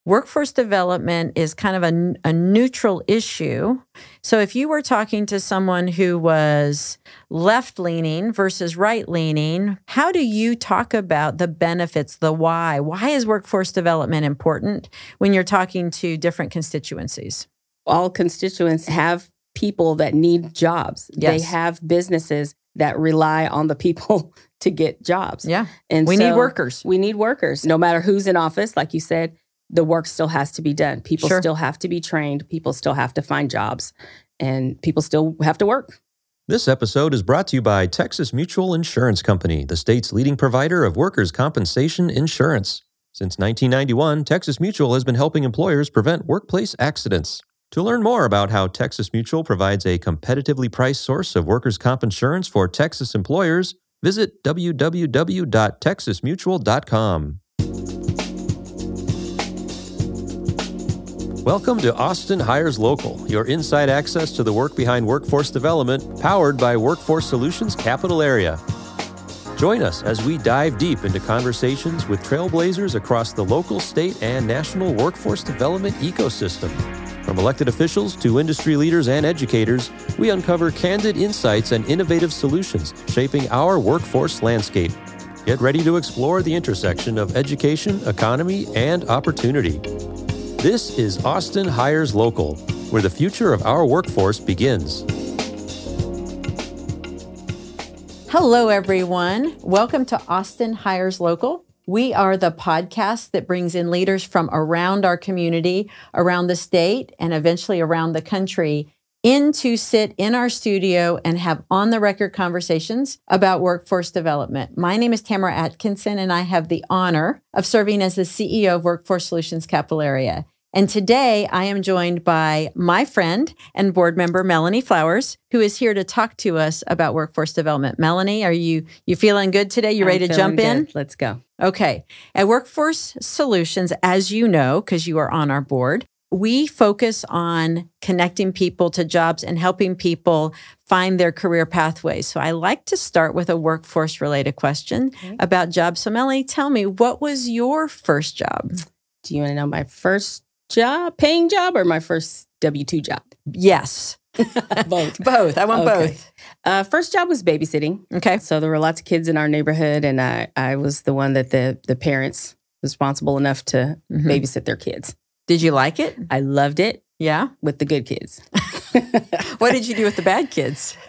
workforce development is kind of a neutral issue. So if you were talking to someone who was left-leaning versus right-leaning, how do you talk about the benefits, the why? Why is workforce development important when you're talking to different constituencies? All constituents have people that need jobs. Yes. They have businesses that rely on the people to get jobs. Yeah. And we so need workers. We need workers. No matter who's in office, like you said, the work still has to be done. People Sure. still have to be trained. People still have to find jobs. And people still have to work. This episode is brought to you by Texas Mutual Insurance Company, the state's leading provider of workers' compensation insurance. Since 1991, Texas Mutual has been helping employers prevent workplace accidents. To learn more about how Texas Mutual provides a competitively priced source of workers' comp insurance for Texas employers, visit www.texasmutual.com. Welcome to Austin Hires Local, your inside access to the work behind workforce development, powered by Workforce Solutions Capital Area. Join us as we dive deep into conversations with trailblazers across the local, state, and national workforce development ecosystem. From elected officials to industry leaders and educators, we uncover candid insights and innovative solutions shaping our workforce landscape. Get ready to explore the intersection of education, economy, and opportunity. This is Austin Hires Local, where the future of our workforce begins. Hello, everyone. Welcome to Austin Hires Local. We are the podcast that brings in leaders from around our community, around the state, and eventually around the country in to sit in our studio and have on-the-record conversations about workforce development. My name is Tamara Atkinson, and I have the honor of serving as the CEO of Workforce Solutions Capital Area. And today I am joined by my friend and board member, Melanie Flowers, who is here to talk to us about workforce development. Melanie, are you feeling good today? You ready to jump in? Good. Let's go. Okay. At Workforce Solutions, as you know, because you are on our board, we focus on connecting people to jobs and helping people find their career pathways. So I like to start with a workforce-related question about jobs. So Melanie, tell me, what was your first job? Do you want to know my first job, paying job, or my first W-2 job? Yes. Both. Both. I want both. First job was babysitting. Okay. So there were lots of kids in our neighborhood, and I was the one that the parents responsible enough to babysit their kids. Did you like it? I loved it. Yeah. With the good kids. What did you do with the bad kids?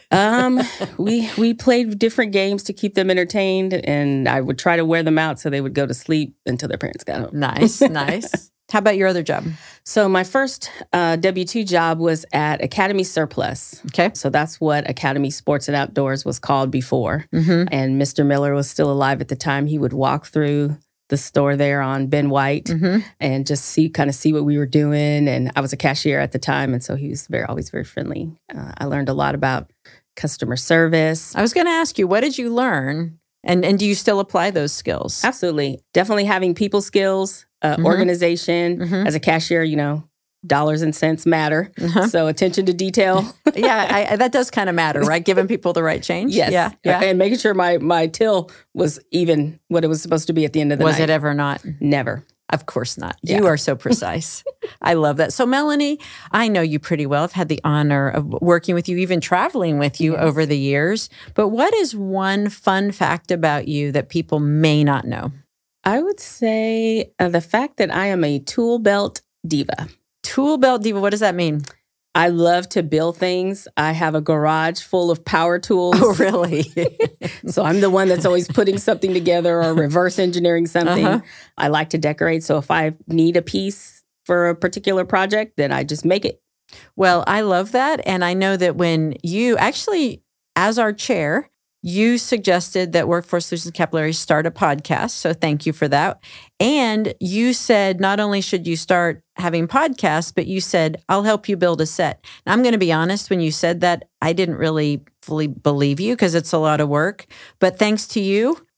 We played different games to keep them entertained, and I would try to wear them out so they would go to sleep until their parents got home. Nice, nice. How about your other job? So my first W-2 job was at Academy Surplus. Okay. So that's what Academy Sports and Outdoors was called before. And Mr. Miller was still alive at the time. He would walk through the store there on Ben White and just see what we were doing. And I was a cashier at the time, and so he was always very friendly. I learned a lot about customer service. I was going to ask you, what did you learn? And do you still apply those skills? Absolutely. Definitely having people skills, organization. As a cashier, dollars and cents matter. So attention to detail. Yeah, that does kind of matter, right? Giving people the right change. Yes. Yeah. And making sure my till was even what it was supposed to be at the end of the night. Was it ever not? Never. Of course not. Yeah. You are so precise. I love that. So Melanie, I know you pretty well. I've had the honor of working with you, even traveling with you over the years. But what is one fun fact about you that people may not know? I would say the fact that I am a tool belt diva. Tool belt diva, what does that mean? I love to build things. I have a garage full of power tools. Oh, really? So I'm the one that's always putting something together or reverse engineering something. I like to decorate. So if I need a piece for a particular project, then I just make it. Well, I love that. And I know that when you actually, as our chair, you suggested that Workforce Solutions Capital Area start a podcast. So thank you for that. And you said not only should you start having podcasts, but you said, I'll help you build a set. And I'm going to be honest, when you said that, I didn't really fully believe you because it's a lot of work. But thanks to you,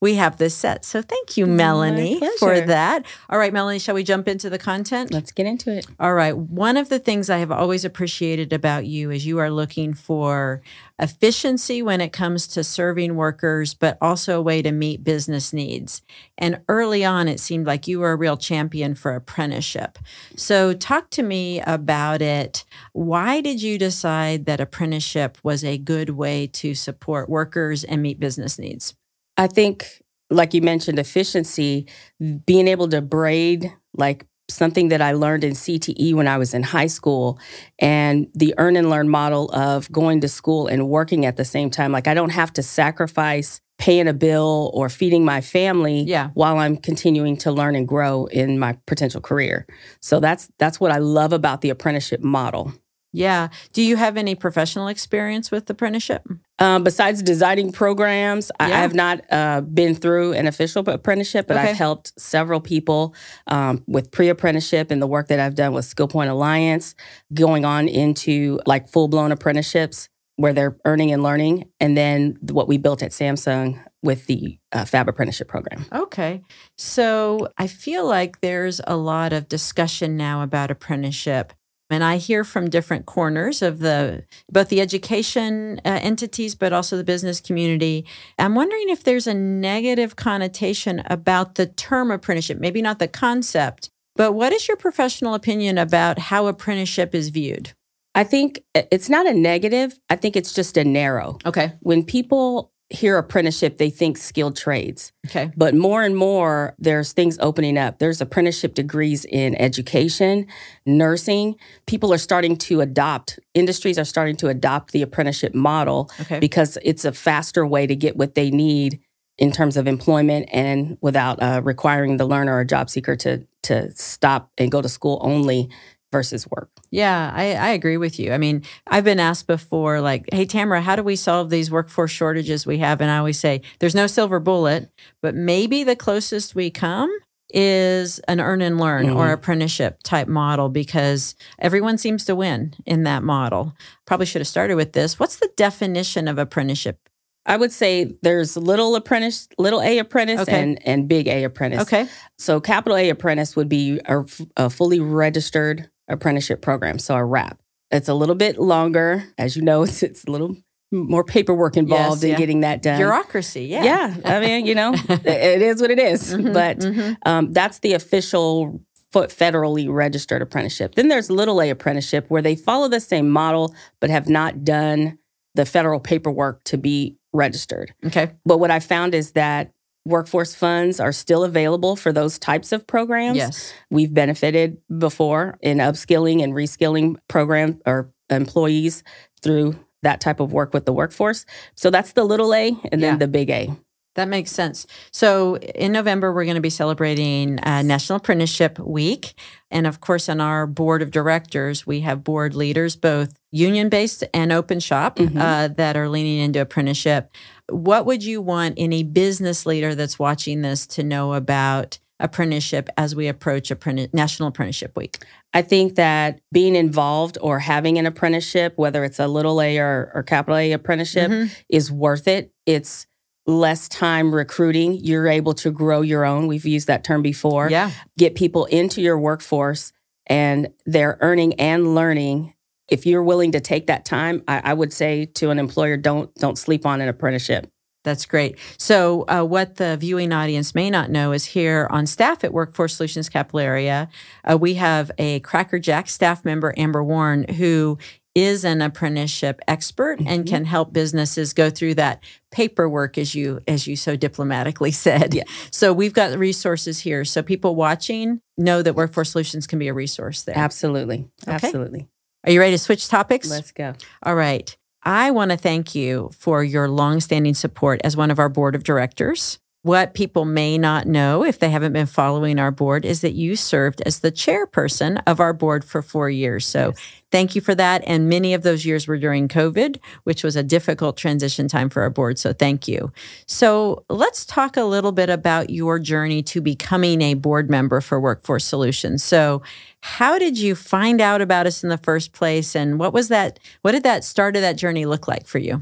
we have this set. So thank you, Melanie, for that. All right, Melanie, shall we jump into the content? Let's get into it. All right. One of the things I have always appreciated about you is you are looking for efficiency when it comes to serving workers, but also a way to meet business needs. And early on, it seemed like you were a real champion for apprenticeship. So talk to me about it. Why did you decide that apprenticeship was a good way to support workers and meet business needs? I think, like you mentioned, efficiency, being able to braid, like something that I learned in CTE when I was in high school, and the earn and learn model of going to school and working at the same time. Like I don't have to sacrifice paying a bill or feeding my family while I'm continuing to learn and grow in my potential career. So that's what I love about the apprenticeship model. Yeah. Do you have any professional experience with apprenticeship? Besides designing programs, I have not been through an official apprenticeship, but I've helped several people with pre-apprenticeship and the work that I've done with Skill Point Alliance, going on into like full-blown apprenticeships where they're earning and learning, and then what we built at Samsung with the Fab Apprenticeship Program. Okay. So I feel like there's a lot of discussion now about apprenticeship. And I hear from different corners of both the education entities, but also the business community. I'm wondering if there's a negative connotation about the term apprenticeship, maybe not the concept, but what is your professional opinion about how apprenticeship is viewed? I think it's not a negative. I think it's just a narrow. Okay. When people hear apprenticeship, they think skilled trades. Okay. But more and more, there's things opening up. There's apprenticeship degrees in education, nursing. Industries are starting to adopt the apprenticeship model because it's a faster way to get what they need in terms of employment and without requiring the learner or job seeker to stop and go to school only versus work. Yeah, I agree with you. I mean, I've been asked before, like, hey, Tamara, how do we solve these workforce shortages we have? And I always say, there's no silver bullet, but maybe the closest we come is an earn and learn or apprenticeship type model, because everyone seems to win in that model. Probably should have started with this. What's the definition of apprenticeship? I would say there's little A apprentice and big A apprentice. Okay. So capital A apprentice would be a fully registered apprenticeship program, so a RAP. It's a little bit longer. As you know, it's a little more paperwork involved in getting that done. Bureaucracy, Yeah, I mean, it is what it is. But that's the official federally registered apprenticeship. Then there's little A apprenticeship, where they follow the same model but have not done the federal paperwork to be registered. Okay. But what I found is that workforce funds are still available for those types of programs. Yes. We've benefited before in upskilling and reskilling programs or employees through that type of work with the workforce. So that's the little A and then the big A. That makes sense. So in November, we're going to be celebrating National Apprenticeship Week. And of course, on our board of directors, we have board leaders, both union-based and open shop, that are leaning into apprenticeship. What would you want any business leader that's watching this to know about apprenticeship as we approach National Apprenticeship Week? I think that being involved or having an apprenticeship, whether it's a little A or capital A apprenticeship, is worth it. It's less time recruiting. You're able to grow your own. We've used that term before. Yeah. Get people into your workforce and they're earning and learning. If you're willing to take that time, I would say to an employer, don't sleep on an apprenticeship. That's great. So what the viewing audience may not know is here on staff at Workforce Solutions Capital Area, we have a Cracker Jack staff member, Amber Warren, who is an apprenticeship expert and can help businesses go through that paperwork, as you so diplomatically said. Yeah. So we've got resources here. So people watching know that Workforce Solutions can be a resource there. Absolutely. Okay. Absolutely. Are you ready to switch topics? Let's go. All right. I want to thank you for your longstanding support as one of our board of directors. What people may not know, if they haven't been following our board, is that you served as the chairperson of our board for 4 years. So thank you for that. And many of those years were during COVID, which was a difficult transition time for our board. So thank you. So let's talk a little bit about your journey to becoming a board member for Workforce Solutions. So how did you find out about us in the first place? And what did that start of that journey look like for you?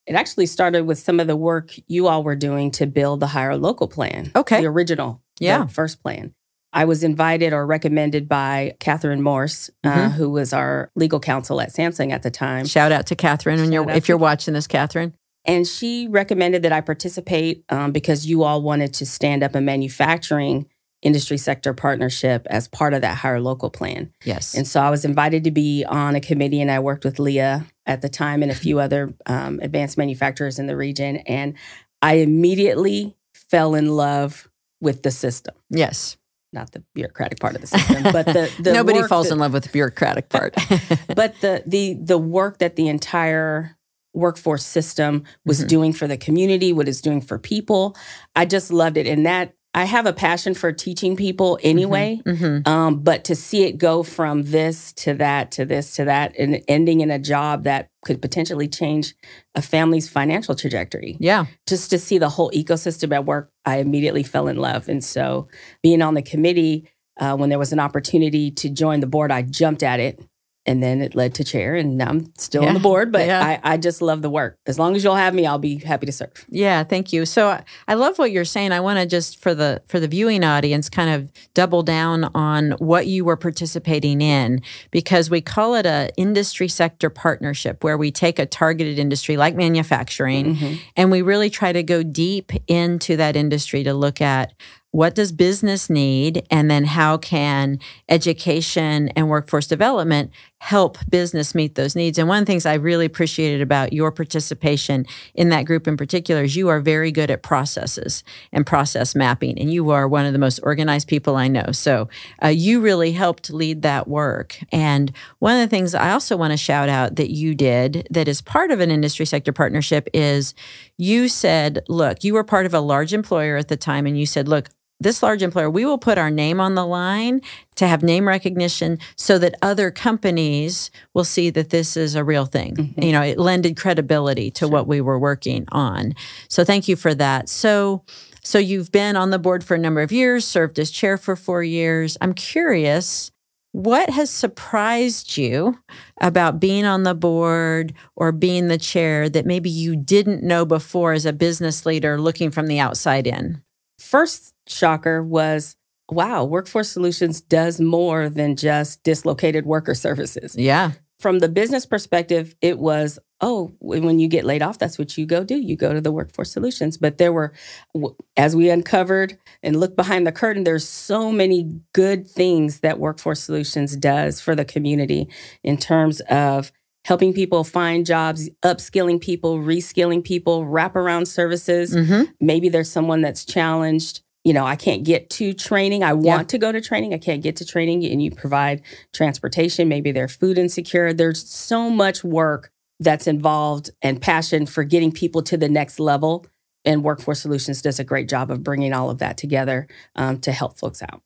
It actually started with some of the work you all were doing to build the Hire Local plan. Okay. The original, the first plan. I was invited or recommended by Catherine Morse, who was our legal counsel at Samsung at the time. Shout out to Catherine if you're watching this, Catherine. And she recommended that I participate because you all wanted to stand up a manufacturing industry sector partnership as part of that Hire Local plan. Yes. And so I was invited to be on a committee, and I worked with Leah at the time and a few other advanced manufacturers in the region. And I immediately fell in love with the system. Yes. Not the bureaucratic part of the system, but the nobody falls in love with the bureaucratic part. But the work that the entire workforce system was doing for the community, what it's doing for people, I just loved it. And that I have a passion for teaching people anyway, but to see it go from this to that to this to that, and ending in a job that could potentially change a family's financial trajectory. Yeah. Just to see the whole ecosystem at work, I immediately fell in love. And so being on the committee, when there was an opportunity to join the board, I jumped at it. And then it led to chair, and now I'm still on the board, but I just love the work. As long as you'll have me, I'll be happy to serve. Yeah, thank you. So I love what you're saying. I want to just, for the viewing audience, kind of double down on what you were participating in, because we call it a industry sector partnership, where we take a targeted industry like manufacturing, and we really try to go deep into that industry to look at what does business need, and then how can education and workforce development help business meet those needs. And one of the things I really appreciated about your participation in that group in particular is you are very good at processes and process mapping, and you are one of the most organized people I know. So you really helped lead that work. And one of the things I also want to shout out that you did that is part of an industry sector partnership is you said, look, you were part of a large employer at the time, and you said, look, this large employer, we will put our name on the line to have name recognition so that other companies will see that this is a real thing. You know, it lended credibility to what we were working on. So thank you for that. So you've been on the board for a number of years, served as chair for 4 years. I'm curious, what has surprised you about being on the board or being the chair that maybe you didn't know before as a business leader looking from the outside in? First shocker was, wow, Workforce Solutions does more than just dislocated worker services. Yeah. From the business perspective, it was, oh, when you get laid off, that's what you go do. You go to the Workforce Solutions. But there were, as we uncovered and looked behind the curtain, there's so many good things that Workforce Solutions does for the community in terms of helping people find jobs, upskilling people, reskilling people, wraparound services. Maybe there's someone that's challenged. You know, I can't get to training. I want to go to training. I can't get to training. And you provide transportation. Maybe they're food insecure. There's so much work that's involved and passion for getting people to the next level. And Workforce Solutions does a great job of bringing all of that together to help folks out.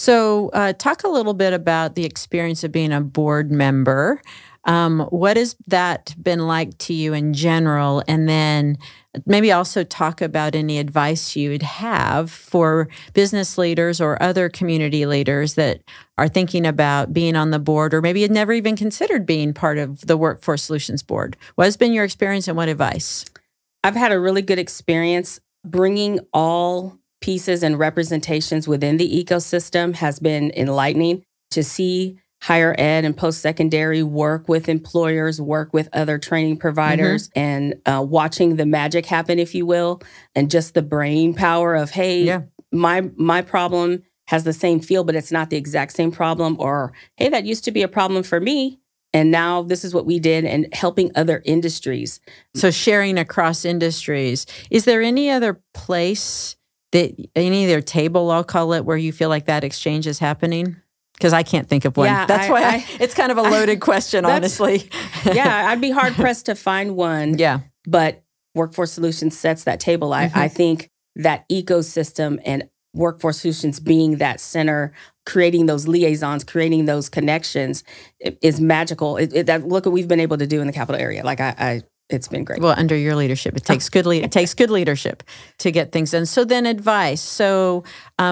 So talk a little bit about the experience of being a board member. What has that been like to you in general? And then maybe also talk about any advice you would have for business leaders or other community leaders that are thinking about being on the board, or maybe had never even considered being part of the Workforce Solutions Board. What has been your experience and what advice? I've had a really good experience. Bringing all pieces and representations within the ecosystem has been enlightening to see higher ed and post-secondary work with employers, work with other training providers, and watching the magic happen, if you will, and just the brain power of, hey, my problem has the same feel, but it's not the exact same problem, or, hey, that used to be a problem for me, and now this is what we did, and helping other industries. So sharing across industries. Is there any other place, that any other table, I'll call it, where you feel like that exchange is happening? Because I can't think of one. Yeah, that's why it's kind of a loaded question, honestly. Yeah, I'd be hard pressed to find one. Yeah. But Workforce Solutions sets that table. I think that ecosystem and Workforce Solutions being that center, creating those liaisons, creating those connections is magical. Look what we've been able to do in the capital area. Like it's been great. Well, under your leadership, it takes good leadership to get things done. So then advice. So,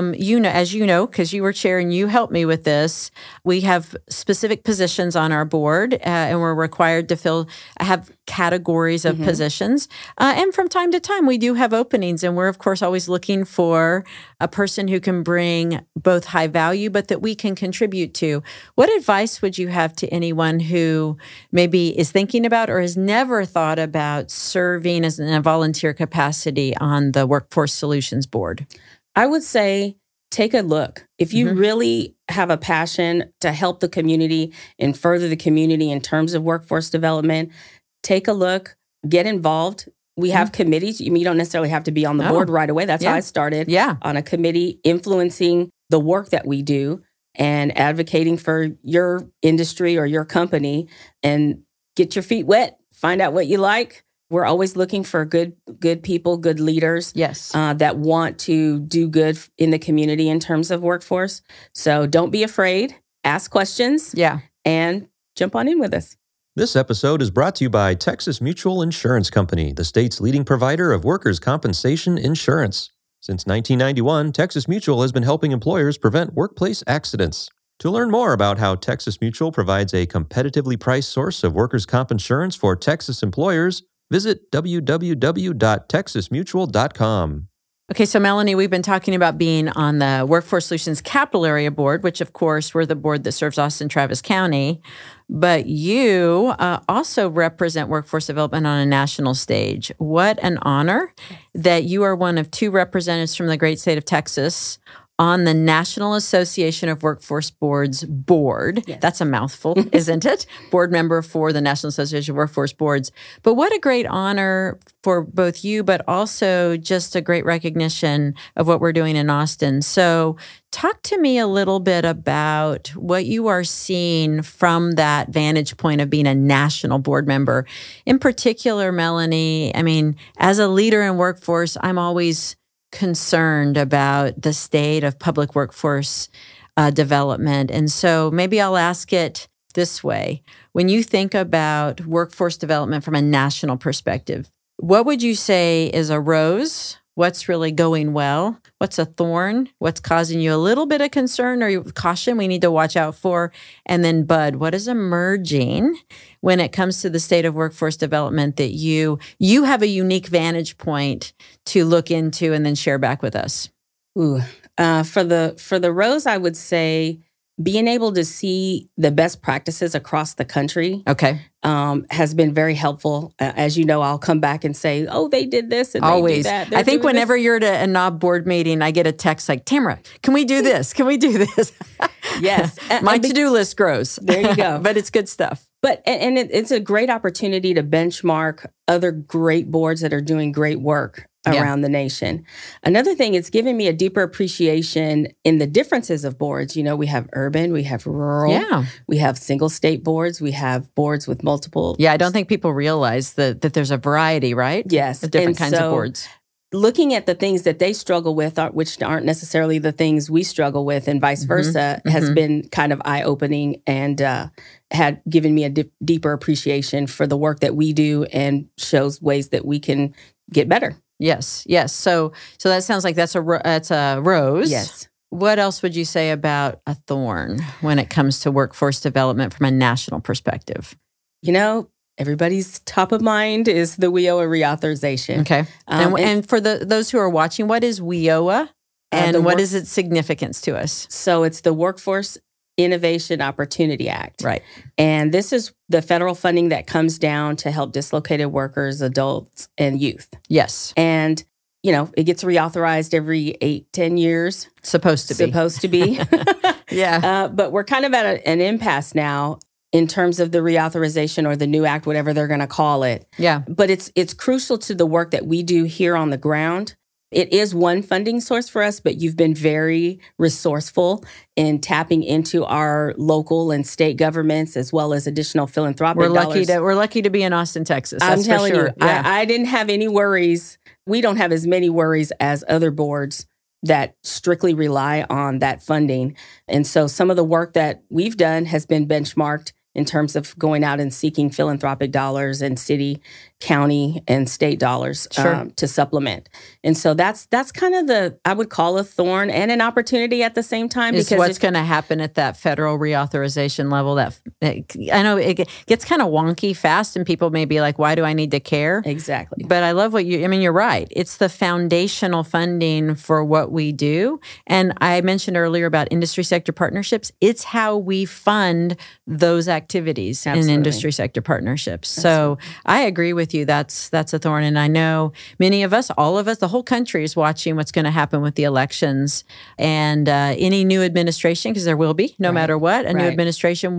as you know, because you were chair and you helped me with this, we have specific positions on our board, and we're required to have categories of positions. And from time to time, we do have openings. And we're, of course, always looking for a person who can bring both high value, but that we can contribute to. What advice would you have to anyone who maybe is thinking about or has never thought about serving as in a volunteer capacity on the Workforce Solutions Board? I would say take a look. If you really have a passion to help the community and further the community in terms of workforce development, take a look, get involved. We have committees. You don't necessarily have to be on the board right away. That's how I started on a committee, influencing the work that we do and advocating for your industry or your company, and get your feet wet, find out what you like. We're always looking for good people, good leaders that want to do good in the community in terms of workforce. So don't be afraid. Ask questions and jump on in with us. This episode is brought to you by Texas Mutual Insurance Company, the state's leading provider of workers' compensation insurance. Since 1991, Texas Mutual has been helping employers prevent workplace accidents. To learn more about how Texas Mutual provides a competitively priced source of workers' comp insurance for Texas employers, visit www.texasmutual.com. Okay, so Melanie, we've been talking about being on the Workforce Solutions Capital Area Board, which, of course, we're the board that serves Austin-Travis County. But you also represent workforce development on a national stage. What an honor that you are one of two representatives from the great state of Texas on the National Association of Workforce Boards board. Yes. That's a mouthful, isn't it? Board member for the National Association of Workforce Boards. But what a great honor for both you, but also just a great recognition of what we're doing in Austin. So talk to me a little bit about what you are seeing from that vantage point of being a national board member. In particular, Melanie, I mean, as a leader in workforce, I'm always concerned about the state of public workforce development. And so maybe I'll ask it this way. When you think about workforce development from a national perspective, what would you say is a rose? What's really going well? What's a thorn? What's causing you a little bit of concern or caution we need to watch out for? And then bud, what is emerging when it comes to the state of workforce development that you have a unique vantage point to look into and then share back with us? For the rose, I would say being able to see the best practices across the country has been very helpful. As you know, I'll come back and say, oh, they did this and always. They did that. I think whenever you're at a NOB board meeting, I get a text like, Tamara, can we do this? Can we do this? Yes. My to-do list grows. There you go. But it's good stuff. But it's a great opportunity to benchmark other great boards that are doing great work around the nation. Another thing, it's given me a deeper appreciation in the differences of boards. You know, we have urban, we have rural, we have single state boards, we have boards with multiple. Yeah, I don't think people realize that there's a variety, right? Yes. Of different kinds of boards. Looking at the things that they struggle with, which aren't necessarily the things we struggle with, and vice versa, has been kind of eye-opening and had given me a deeper appreciation for the work that we do and shows ways that we can get better. Yes. So that sounds like that's a rose. Yes. What else would you say about a thorn when it comes to workforce development from a national perspective? You know, everybody's top of mind is the WIOA reauthorization. Okay. And for those who are watching, what is WIOA and what is its significance to us? So it's the Workforce Innovation Opportunity Act. Right. And this is the federal funding that comes down to help dislocated workers, adults, and youth. Yes. And, you know, it gets reauthorized every 8-10 years. Supposed to be. Yeah. But we're kind of at an impasse now in terms of the reauthorization or the new act, whatever they're going to call it. Yeah. But it's crucial to the work that we do here on the ground. It is one funding source for us, but you've been very resourceful in tapping into our local and state governments as well as additional philanthropic dollars. We're lucky to be in Austin, Texas. I'm telling you, yeah. I didn't have any worries. We don't have as many worries as other boards that strictly rely on that funding. And so some of the work that we've done has been benchmarked in terms of going out and seeking philanthropic dollars and city county and state dollars to supplement. And so that's kind of I would call a thorn and an opportunity at the same time. Is because what's going to happen at that federal reauthorization level. That I know it gets kind of wonky fast, and people may be like, why do I need to care? Exactly. But I love you're right. It's the foundational funding for what we do. And I mentioned earlier about industry sector partnerships. It's how we fund those activities in industry sector partnerships. So I agree with you. That's a thorn. And I know many of us, all of us, the whole country is watching what's going to happen with the elections and any new administration, because there will be, no matter what, new administration,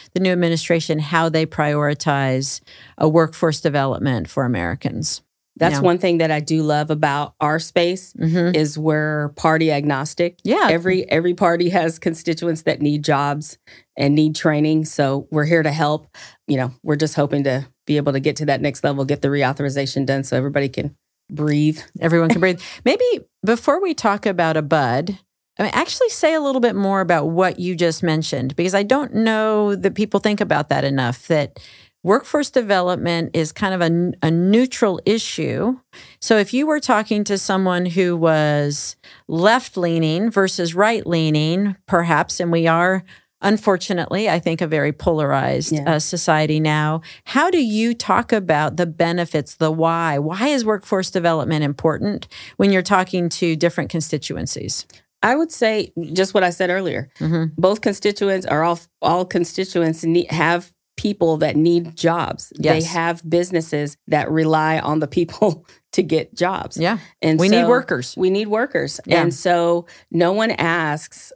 how they prioritize a workforce development for Americans. That's one thing that I do love about our space is we're party agnostic. Yeah. Every party has constituents that need jobs and need training. So we're here to help. We're just hoping to be able to get to that next level, get the reauthorization done so everybody can breathe. Everyone can breathe. Maybe before we talk about a bud, actually say a little bit more about what you just mentioned, because I don't know that people think about that enough, that workforce development is kind of a neutral issue. So if you were talking to someone who was left-leaning versus right-leaning, perhaps, and we are, unfortunately, I think, a very polarized society now, how do you talk about the benefits, the why? Why is workforce development important when you're talking to different constituencies? I would say just what I said earlier. Both constituents are all constituents have people that need jobs. Yes. They have businesses that rely on the people to get jobs. Yeah. And we need workers. We need workers. Yeah. And so no one asks,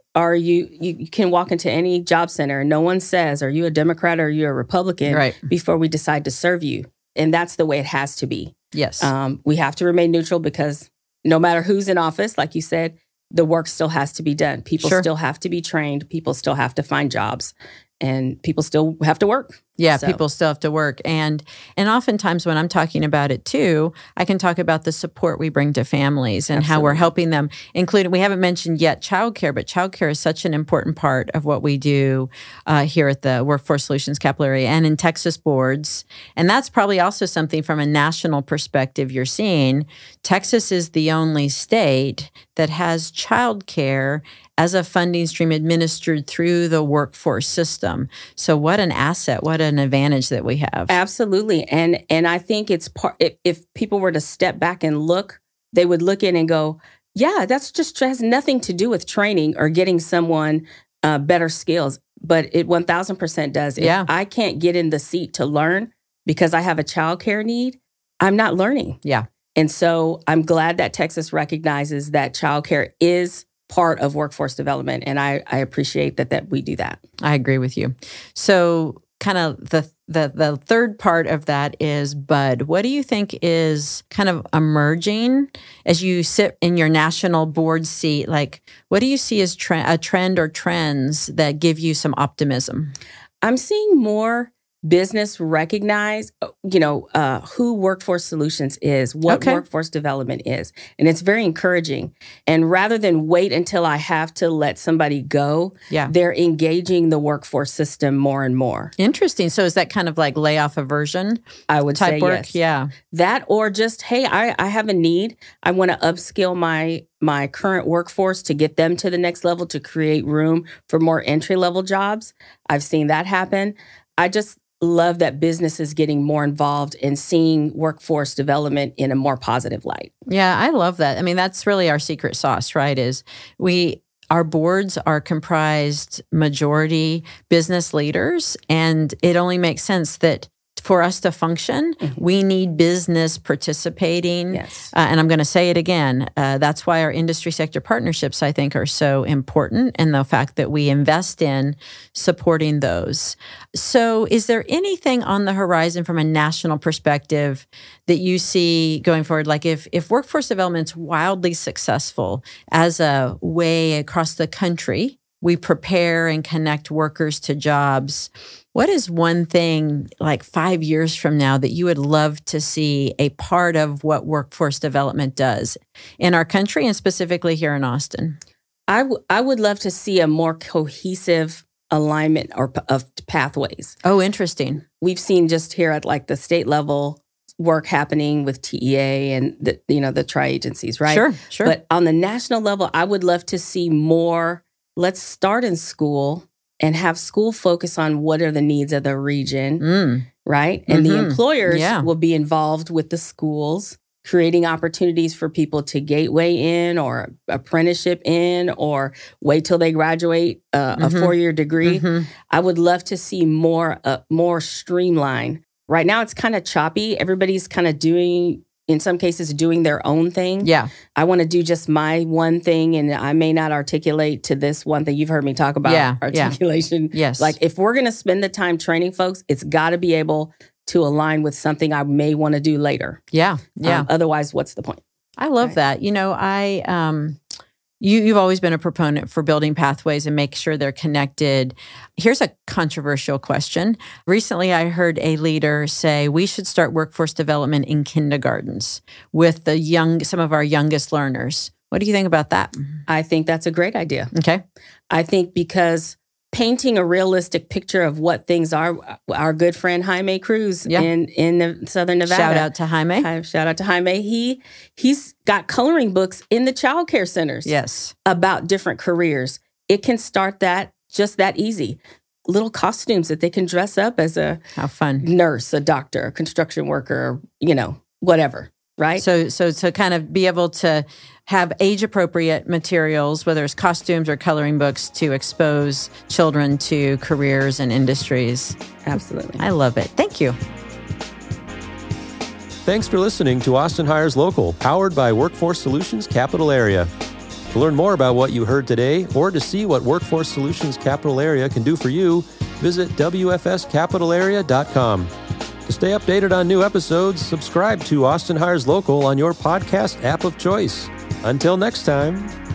you can walk into any job center and no one says, are you a Democrat or are you a Republican before we decide to serve you? And that's the way it has to be. Yes. We have to remain neutral because no matter who's in office, like you said, the work still has to be done. People still have to be trained. People still have to find jobs. And people still have to work. Yeah, people still have to work. And oftentimes when I'm talking about it too, I can talk about the support we bring to families and how we're helping them, including, we haven't mentioned yet childcare, but childcare is such an important part of what we do here at the Workforce Solutions Capital Area and in Texas boards. And that's probably also something from a national perspective you're seeing. Texas is the only state that has childcare as a funding stream administered through the workforce system. So what an asset, what an advantage that we have. Absolutely. And I think it's if people were to step back and look, they would look in and go, yeah, that's just has nothing to do with training or getting someone better skills. But it 1000% does. If I can't get in the seat to learn because I have a childcare need, I'm not learning. Yeah. And so I'm glad that Texas recognizes that childcare is part of workforce development. And I appreciate that we do that. I agree with you. So kind of the third part of that is BUD. What do you think is kind of emerging as you sit in your national board seat? Like, what do you see as a trend or trends that give you some optimism? I'm seeing more business recognize, who Workforce Solutions is, what workforce development is. And it's very encouraging. And rather than wait until I have to let somebody go, they're engaging the workforce system more and more. Interesting. So is that kind of like layoff aversion? I would type say work? Yes. Yeah. That or just, hey, I have a need. I want to upskill my current workforce to get them to the next level, to create room for more entry-level jobs. I've seen that happen. I just love that business is getting more involved in seeing workforce development in a more positive light. Yeah, I love that. I mean, that's really our secret sauce, right? Is our boards are comprised majority business leaders, and it only makes sense that for us to function, we need business participating. Yes. And I'm going to say it again. That's why our industry sector partnerships, I think, are so important, and the fact that we invest in supporting those. So is there anything on the horizon from a national perspective that you see going forward? Like if workforce development's wildly successful as a way across the country, we prepare and connect workers to jobs. What is one thing like 5 years from now that you would love to see a part of what workforce development does in our country and specifically here in Austin? I would love to see a more cohesive alignment of pathways. Oh, interesting. We've seen just here at like the state level, work happening with TEA and the tri-agencies, right? Sure. But on the national level, I would love to see more. Let's start in school and have school focus on what are the needs of the region, right? And the employers will be involved with the schools, creating opportunities for people to gateway in or apprenticeship in or wait till they graduate a 4-year degree. I would love to see more streamlined. Right now, it's kind of choppy. Everybody's kind of doing, in some cases, doing their own thing. Yeah. I want to do just my one thing, and I may not articulate to this one thing. You've heard me talk about articulation. Yes. Like, if we're going to spend the time training folks, it's got to be able to align with something I may want to do later. Yeah. Otherwise, what's the point? I love that. You've always been a proponent for building pathways and make sure they're connected. Here's a controversial question. Recently, I heard a leader say we should start workforce development in kindergartens with some of our youngest learners. What do you think about that? I think that's a great idea. Okay. I think because painting a realistic picture of what things are, our good friend Jaime Cruz in Southern Nevada. Shout out to Jaime. Shout out to Jaime. He's got coloring books in the child care centers. Yes. About different careers. It can start just that easy. Little costumes that they can dress up as a nurse, a doctor, a construction worker, whatever. Right. So to kind of be able to have age-appropriate materials, whether it's costumes or coloring books, to expose children to careers and industries. Absolutely. I love it. Thank you. Thanks for listening to Austin Hires Local, powered by Workforce Solutions Capital Area. To learn more about what you heard today, or to see what Workforce Solutions Capital Area can do for you, visit WFSCapitalArea.com. To stay updated on new episodes, subscribe to Austin Hires Local on your podcast app of choice. Until next time.